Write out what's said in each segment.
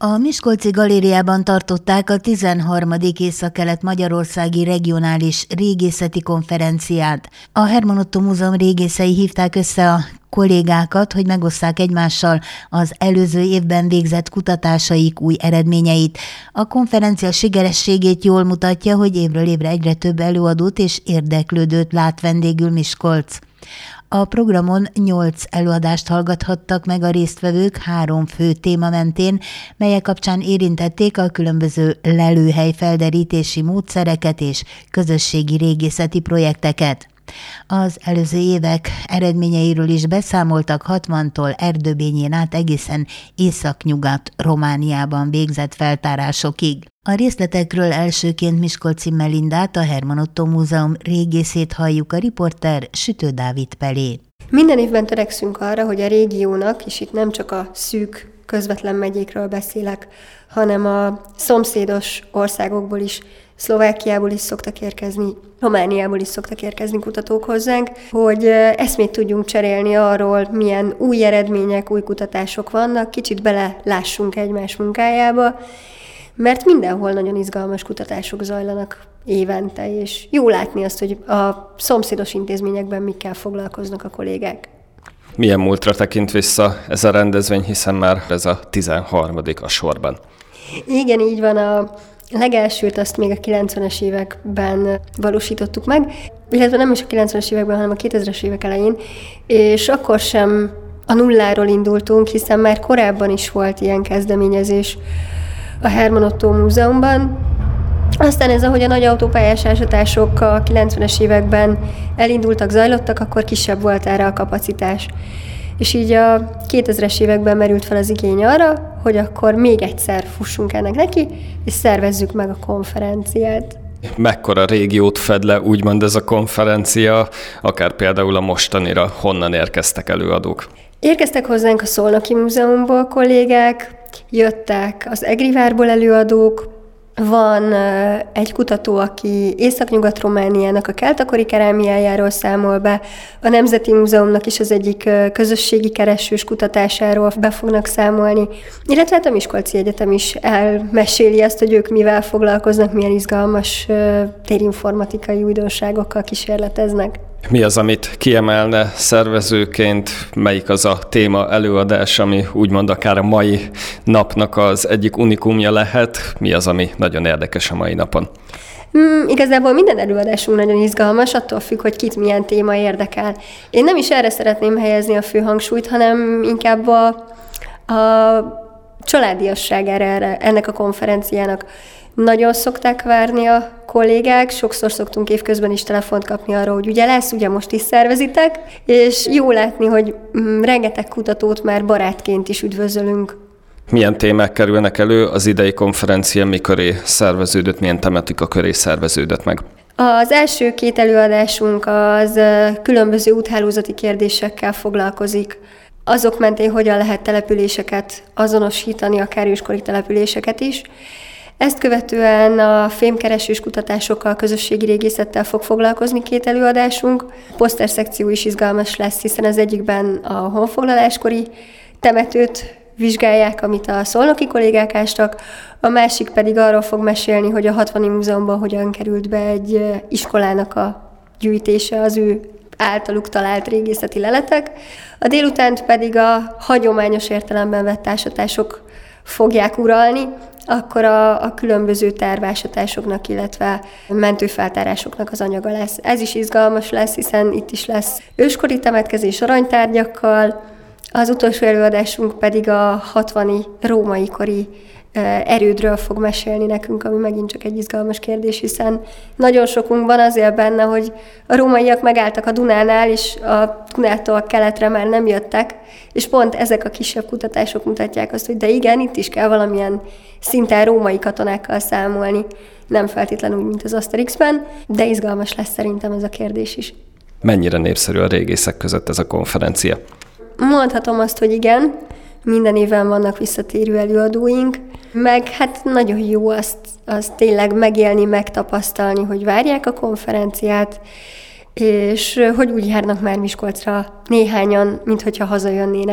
A Miskolci Galériában tartották a 13. Északkelet-magyarországi regionális régészeti konferenciát. A Herman Ottó Múzeum régészei hívták össze a kollégákat, hogy megosszák egymással az előző évben végzett kutatásaik új eredményeit. A konferencia sikerességét jól mutatja, hogy évről évre egyre több előadót és érdeklődőt lát vendégül Miskolc. A programon 8 előadást hallgathattak meg a résztvevők 3 fő téma mentén, melyek kapcsán érintették a különböző lelőhely felderítési módszereket és közösségi régészeti projekteket. Az előző évek eredményeiről is beszámoltak 60-tól Erdőbényén át egészen északnyugat Romániában végzett feltárásokig. A részletekről elsőként Miskolci Melindát, a Herman Ottó Múzeum régészét halljuk, a riporter Sütő Dávid Pelé. Minden évben törekszünk arra, hogy a régiónak, és itt nem csak a szűk, közvetlen megyékről beszélek, hanem a szomszédos országokból is, Szlovákiából is szoktak érkezni, Romániából is szoktak érkezni kutatók hozzánk, hogy eszmét tudjunk cserélni arról, milyen új eredmények, új kutatások vannak, kicsit belelássunk egymás munkájába, mert mindenhol nagyon izgalmas kutatások zajlanak évente, és jó látni azt, hogy a szomszédos intézményekben mikkel foglalkoznak a kollégák. Milyen múltra tekint vissza ez a rendezvény, hiszen már ez a 13. a sorban? Igen, így van. A legelsőt azt még a 90-es években valósítottuk meg, illetve nem is a 90-es években, hanem a 2000-es évek elején, és akkor sem a nulláról indultunk, hiszen már korábban is volt ilyen kezdeményezés a Herman Ottó Múzeumban. Aztán ez, ahogy a nagy autópályás ásatások a 90-es években elindultak, zajlottak, akkor kisebb volt erre a kapacitás. És így a 2000-es években merült fel az igény arra, hogy akkor még egyszer fussunk ennek neki, és szervezzük meg a konferenciát. Mekkora régiót fed le, úgymond ez a konferencia, akár például a mostanira, honnan érkeztek előadók? Érkeztek hozzánk a Szolnoki Múzeumból kollégák, jöttek az Egrivárból előadók, van egy kutató, aki Északnyugat-Romániának a keltakori kerámiájáról számol be, a Nemzeti Múzeumnak is az egyik közösségi keresős kutatásáról be fognak számolni, illetve a Miskolci Egyetem is elmeséli azt, hogy ők mivel foglalkoznak, milyen izgalmas térinformatikai újdonságokkal kísérleteznek. Mi az, amit kiemelne szervezőként? Melyik az a téma előadás, ami úgymond akár a mai napnak az egyik unikumja lehet? Mi az, ami nagyon érdekes a mai napon? Igazából minden előadásunk nagyon izgalmas, attól függ, hogy kit milyen téma érdekel. Én nem is erre szeretném helyezni a fő hangsúlyt, hanem inkább a családiasságára ennek a konferenciának. Nagyon szokták várni a kollégák, sokszor szoktunk évközben is telefont kapni arra, hogy ugye lesz, ugye most is szervezitek, és jó látni, hogy rengeteg kutatót már barátként is üdvözölünk. Milyen témák kerülnek elő az idei konferencia, mi köré szerveződött, milyen tematika köré szerveződött meg? Az első 2 előadásunk az különböző úthálózati kérdésekkel foglalkozik. Azok mentén hogyan lehet településeket azonosítani, akár őskori településeket is. Ezt követően a fémkeresős kutatásokkal, közösségi régészettel fog foglalkozni 2 előadásunk. A poszter szekció is izgalmas lesz, hiszen az egyikben a honfoglaláskori temetőt vizsgálják, amit a szolnoki kollégák ástak, a másik pedig arról fog mesélni, hogy a 60. múzeumban hogyan került be egy iskolának a gyűjtése, az ő általuk talált régészeti leletek. A délutánt pedig a hagyományos értelemben vett ásatások fogják uralni, akkor a különböző tervásatásoknak, illetve mentőfeltárásoknak az anyaga lesz. Ez is izgalmas lesz, hiszen itt is lesz őskori temetkezés aranytárgyakkal, az utolsó előadásunk pedig a 60-i római kori erődről fog mesélni nekünk, ami megint csak egy izgalmas kérdés, hiszen nagyon sokunk van azért benne, hogy a rómaiak megálltak a Dunánál, és a Dunától keletre már nem jöttek, és pont ezek a kisebb kutatások mutatják azt, hogy de igen, itt is kell valamilyen szinten római katonákkal számolni, nem feltétlenül úgy, mint az Asterixben, de izgalmas lesz szerintem ez a kérdés is. Mennyire népszerű a régészek között ez a konferencia? Mondhatom azt, hogy igen, minden évben vannak visszatérő előadóink, meg hát nagyon jó azt tényleg megélni, megtapasztalni, hogy várják a konferenciát, és hogy úgy járnak már Miskolcra néhányan, minthogyha hazajönnének.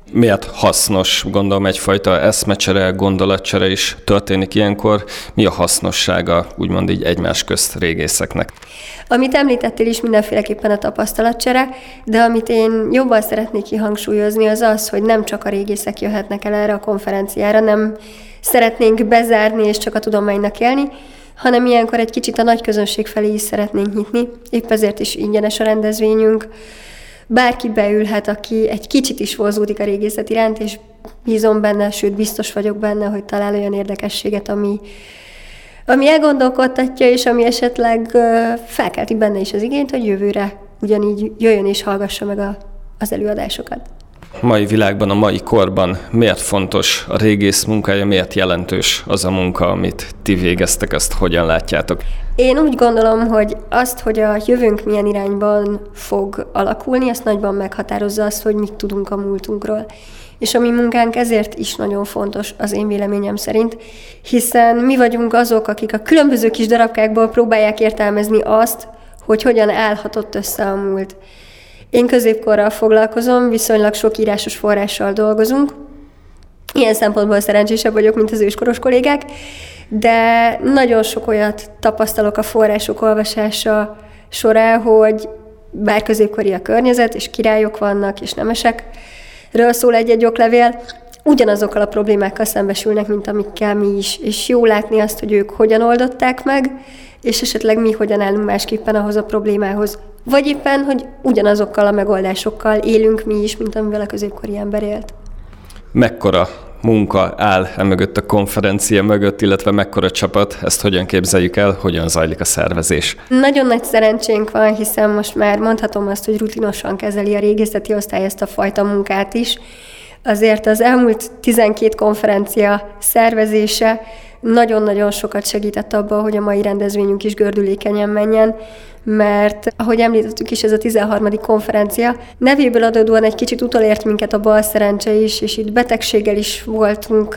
Miért hasznos, gondolom egyfajta eszmecsere, gondolatcsere is történik ilyenkor. Mi a hasznossága, úgymond így egymás közt régészeknek? Amit említettél is, mindenféleképpen a tapasztalatcsere, de amit én jobban szeretnék kihangsúlyozni, az az, hogy nem csak a régészek jöhetnek el erre a konferenciára, nem szeretnénk bezárni és csak a tudománynak élni, hanem ilyenkor egy kicsit a nagy közönség felé is szeretnénk nyitni. Épp ezért is ingyenes a rendezvényünk. Bárki beülhet, aki egy kicsit is vonzódik a régészet iránt, és bízom benne, sőt biztos vagyok benne, hogy talál olyan érdekességet, ami elgondolkodtatja, és ami esetleg felkelti benne is az igényt, hogy jövőre ugyanígy jöjjön és hallgassa meg az előadásokat. Mai világban, a mai korban miért fontos a régész munkája, miért jelentős az a munka, amit ti végeztek, ezt hogyan látjátok? Én úgy gondolom, hogy azt, hogy a jövőnk milyen irányban fog alakulni, azt nagyban meghatározza azt, hogy mit tudunk a múltunkról. És a mi munkánk ezért is nagyon fontos az én véleményem szerint, hiszen mi vagyunk azok, akik a különböző kis darabkákból próbálják értelmezni azt, hogy hogyan állhatott össze a múlt. Én középkorral foglalkozom, viszonylag sok írásos forrással dolgozunk. Ilyen szempontból szerencsésebb vagyok, mint az őskoros kollégák, de nagyon sok olyat tapasztalok a források olvasása során, hogy bár középkori a környezet, és királyok vannak, és nemesekről szól egy-egy oklevél, ugyanazokkal a problémákkal szembesülnek, mint amikkel mi is. És jó látni azt, hogy ők hogyan oldották meg, és esetleg mi hogyan állunk másképpen ahhoz a problémához. Vagy éppen, hogy ugyanazokkal a megoldásokkal élünk mi is, mint amivel a középkori ember élt. Mekkora munka áll mögött a konferencia mögött, illetve mekkora csapat, ezt hogyan képzeljük el, hogyan zajlik a szervezés? Nagyon nagy szerencsénk van, hiszen most már mondhatom azt, hogy rutinosan kezeli a régészeti osztály ezt a fajta munkát is. Azért az elmúlt 12 konferencia szervezése nagyon-nagyon sokat segített abban, hogy a mai rendezvényünk is gördülékenyen menjen, mert ahogy említettük is, ez a 13. konferencia, nevéből adódóan egy kicsit utolért minket a bal szerencse is, és itt betegséggel is voltunk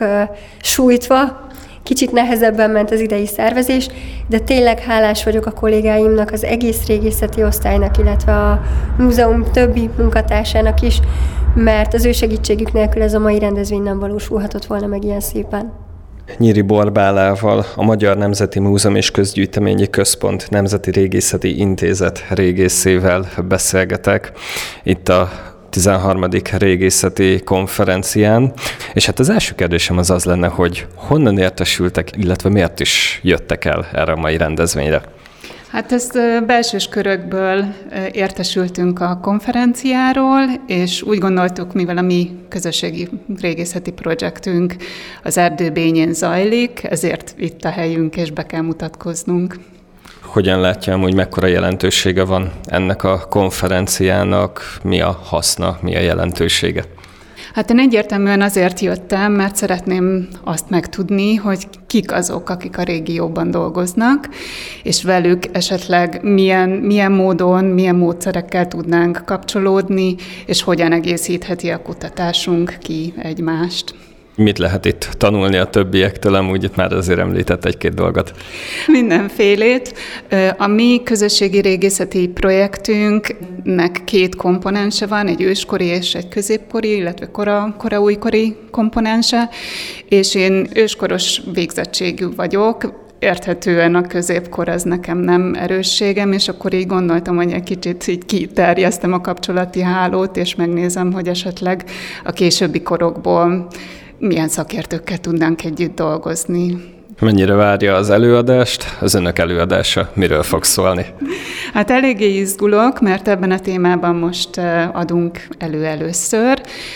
sújtva, kicsit nehezebben ment az idei szervezés, de tényleg hálás vagyok a kollégáimnak, az egész régészeti osztálynak, illetve a múzeum többi munkatársának is, mert az ő segítségük nélkül ez a mai rendezvény nem valósulhatott volna meg ilyen szépen. Nyíri Borbálával, a Magyar Nemzeti Múzeum és Közgyűjteményi Központ Nemzeti Régészeti Intézet régészével beszélgetek itt a 13. régészeti konferencián. És hát az első kérdésem az lenne, hogy honnan értesültek, illetve miért is jöttek el erre a mai rendezvényre? Hát ezt belsős körökből értesültünk a konferenciáról, és úgy gondoltuk, mivel a mi közösségi régészeti projektünk az Erdőbényén zajlik, ezért itt a helyünk, és be kell mutatkoznunk. Hogyan látja, hogy mekkora jelentősége van ennek a konferenciának, mi a haszna, mi a jelentősége? Hát én egyértelműen azért jöttem, mert szeretném azt megtudni, hogy kik azok, akik a régióban dolgoznak, és velük esetleg milyen módon, milyen módszerekkel tudnánk kapcsolódni, és hogyan egészítheti a kutatásunk ki egymást. Mit lehet itt tanulni a többiektől? Amúgy itt már azért említett egy-két dolgot. Mindenfélét. A mi közösségi régészeti projektünknek 2 komponense van, egy őskori és egy középkori, illetve kora-újkori komponense, és én őskoros végzettségű vagyok, érthetően a középkor az nekem nem erősségem, és akkor így gondoltam, hogy egy kicsit így kiterjesztem a kapcsolati hálót, és megnézem, hogy esetleg a későbbi korokból milyen szakértőkkel tudnánk együtt dolgozni. Mennyire várja az előadást? Az önök előadása miről fog szólni? Hát eléggé izgulok, mert ebben a témában most adunk először,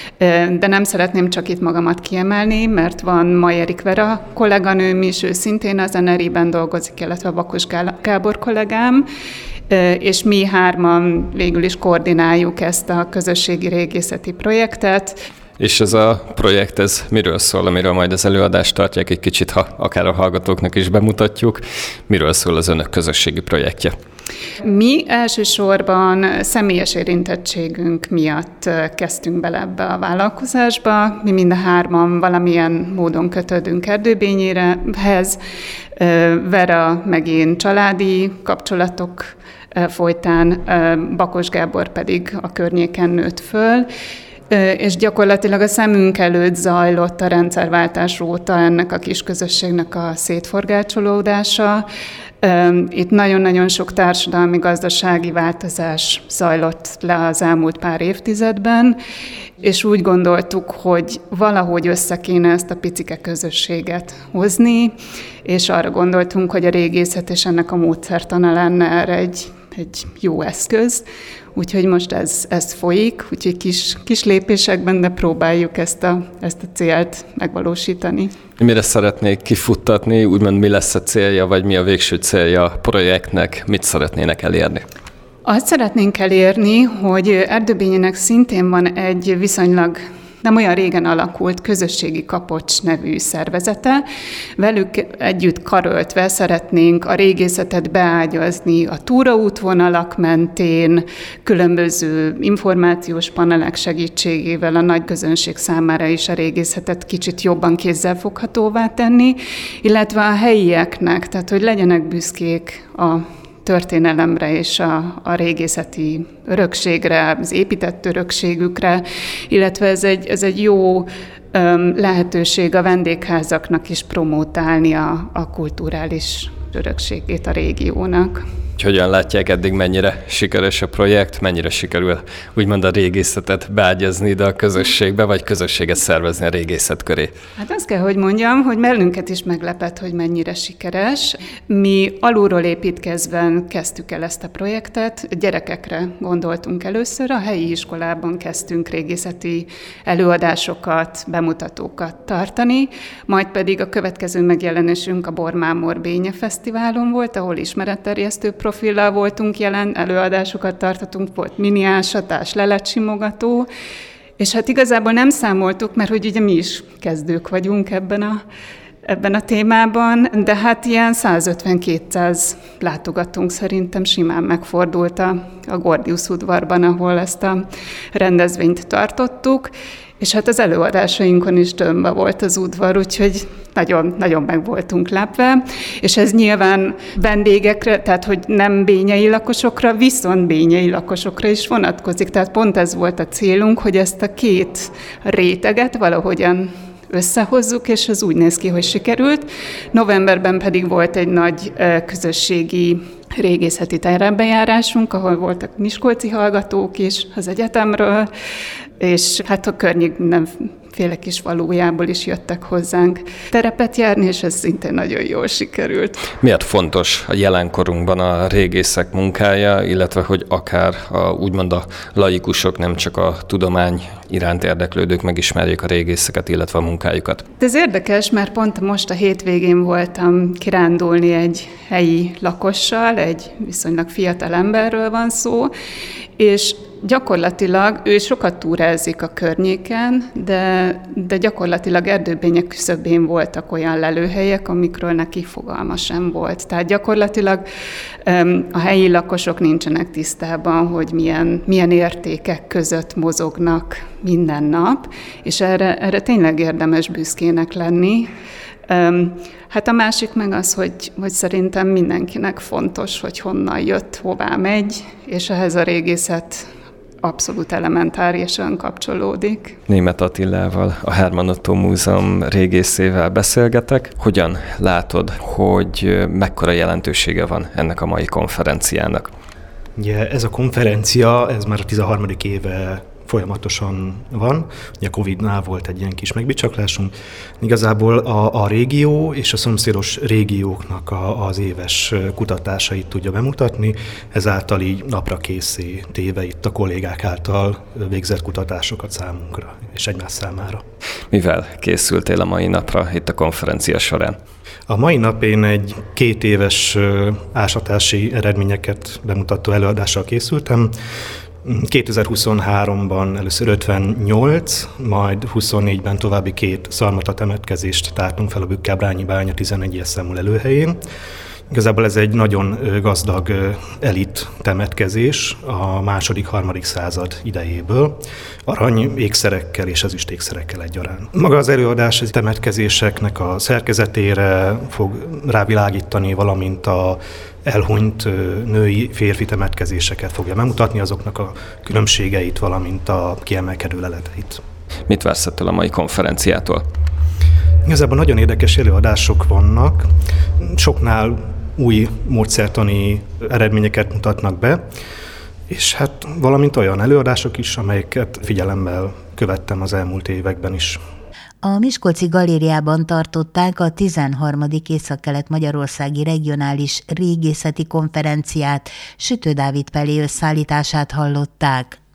de nem szeretném csak itt magamat kiemelni, mert van Majerik Vera kolléganőm is, ő szintén az NRI-ben dolgozik, illetve a Bakos Gábor kollégám, és mi 3 végül is koordináljuk ezt a közösségi régészeti projektet. És ez a projekt, ez miről szól, amiről majd az előadást tartják, egy kicsit, ha akár a hallgatóknak is bemutatjuk, miről szól az önök közösségi projektje? Mi elsősorban személyes érintettségünk miatt kezdtünk bele ebbe a vállalkozásba. Mi mind a 3 valamilyen módon kötődünk Erdőbényéhez. Vera meg én családi kapcsolatok folytán, Bakos Gábor pedig a környéken nőtt föl, és gyakorlatilag a szemünk előtt zajlott a rendszerváltás óta ennek a kis közösségnek a szétforgácsolódása. Itt nagyon-nagyon sok társadalmi-gazdasági változás zajlott le az elmúlt pár évtizedben, és úgy gondoltuk, hogy valahogy össze kéne ezt a picike közösséget hozni, és arra gondoltunk, hogy a régészet és ennek a módszertana lenne erre egy jó eszköz. Úgyhogy most ez folyik, úgyhogy kis lépésekben, de próbáljuk ezt a célt megvalósítani. Mire szeretnék kifuttatni, úgymond mi lesz a célja, vagy mi a végső célja a projektnek, mit szeretnének elérni? Azt szeretnénk elérni, hogy Erdőbényének szintén van egy viszonylag nem olyan régen alakult közösségi kapocs nevű szervezete. Velük együtt karöltve szeretnénk a régészetet beágyazni a túraútvonalak mentén, különböző információs panelek segítségével a nagy közönség számára is a régészetet kicsit jobban kézzelfoghatóvá tenni, illetve a helyieknek, tehát hogy legyenek büszkék a történelemre és a régészeti örökségre, az épített örökségükre, illetve ez egy jó lehetőség a vendégházaknak is promótálni a kulturális örökségét a régiónak. Hogyan látják eddig, mennyire sikeres a projekt, mennyire sikerül úgymond a régészetet beágyazni ide a közösségbe, vagy közösséget szervezni a régészet köré? Hát azt kell, hogy mondjam, hogy bennünket is meglepett, hogy mennyire sikeres. Mi alulról építkezve kezdtük el ezt a projektet, gyerekekre gondoltunk először, a helyi iskolában kezdtünk régészeti előadásokat, bemutatókat tartani, majd pedig a következő megjelenésünk a Bormámor Bénye Fesztiválon volt, ahol ismeretterjesztő profillal voltunk jelen, előadásokat tartottunk, volt mini ásatás, leletsimogató, és hát igazából nem számoltuk, mert hogy ugye mi is kezdők vagyunk ebben a témában, de hát ilyen 150-200 látogatónk szerintem simán megfordult a Gordiusz udvarban, ahol ezt a rendezvényt tartottuk, és hát az előadásainkon is tömbbe volt az udvar, úgyhogy nagyon, nagyon meg voltunk lepve, és ez nyilván vendégekre, tehát hogy nem bényei lakosokra, viszont bényei lakosokra is vonatkozik. Tehát pont ez volt a célunk, hogy ezt a két réteget valahogyan összehozzuk, és ez úgy néz ki, hogy sikerült. Novemberben pedig volt egy nagy közösségi régészeti terepbejárásunk, ahol voltak miskolci hallgatók is az egyetemről, és hát a környék mindenféle kis falujából is jöttek hozzánk terepet járni, és ez szintén nagyon jól sikerült. Miért fontos a jelenkorunkban a régészek munkája, illetve hogy akár úgymond a laikusok, nem csak a tudomány iránt érdeklődők megismerjék a régészeket, illetve a munkájukat? Ez érdekes, mert pont most a hétvégén voltam kirándulni egy helyi lakossal, egy viszonylag fiatal emberről van szó, és gyakorlatilag ő sokat túrázik a környéken, de gyakorlatilag Erdőbények küszöbén voltak olyan lelőhelyek, amikről neki fogalma sem volt. Tehát gyakorlatilag a helyi lakosok nincsenek tisztában, hogy milyen értékek között mozognak minden nap, és erre tényleg érdemes büszkének lenni. Hát a másik meg az, hogy szerintem mindenkinek fontos, hogy honnan jött, hová megy, és ehhez a régészet abszolút elementárisan kapcsolódik. Németh Attilával, a Hermann Ottó Múzeum régészével beszélgetek. Hogyan látod, hogy mekkora jelentősége van ennek a mai konferenciának? Ugye ez a konferencia, ez már a 13. éve folyamatosan van. Ugye a Covid-nál volt egy ilyen kis megbicsaklásunk. Igazából a régió és a szomszédos régióknak az éves kutatásait tudja bemutatni, ezáltal így napra készé téve itt a kollégák által végzett kutatásokat számunkra és egymás számára. Mivel készültél a mai napra itt a konferencia során? A mai nap én egy 2 éves ásatási eredményeket bemutató előadással készültem. 2023-ban először 58, majd 24-ben további 2 szarmata temetkezést tártunk fel a Bükkábrányi bánya 11-es számú lelőhelyén. Igazából ez egy nagyon gazdag elit temetkezés a második-harmadik század idejéből, arany ékszerekkel és ezüst ékszerekkel egyaránt. Maga az előadás az temetkezéseknek a szerkezetére fog rávilágítani, valamint a elhunyt női, férfi temetkezéseket fogja bemutatni, azoknak a különbségeit, valamint a kiemelkedő leleteit. Mit vársz ettől a mai konferenciától? Igazából nagyon érdekes előadások vannak, soknál új módszertani eredményeket mutatnak be, és hát valamint olyan előadások is, amelyeket figyelemmel követtem az elmúlt években is. A Miskolci Galériában tartották a 13. Északkelet-magyarországi regionális régészeti konferenciát, Sütő Dávid Pellé összeállítását hallották.